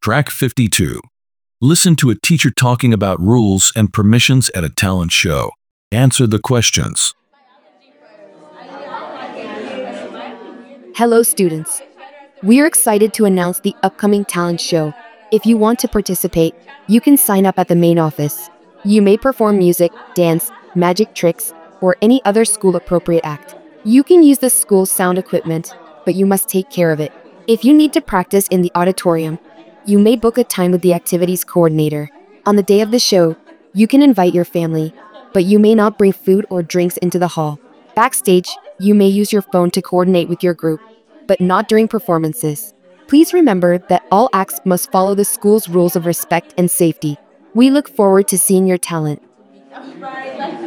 Track 52. Listen to a teacher talking about rules and permissions at a talent show. Answer the questions. Hello, students. We are excited to announce the upcoming talent show. If you want to participate, you can sign up at the main office. You may perform music, dance, magic tricks, or any other school-appropriate act. You can use the school's sound equipment, but you must take care of it. If you need to practice in the auditorium, you may book a time with the activities coordinator. On the day of the show, you can invite your family, but you may not bring food or drinks into the hall. Backstage, you may use your phone to coordinate with your group, but not during performances. Please remember that all acts must follow the school's rules of respect and safety. We look forward to seeing your talent.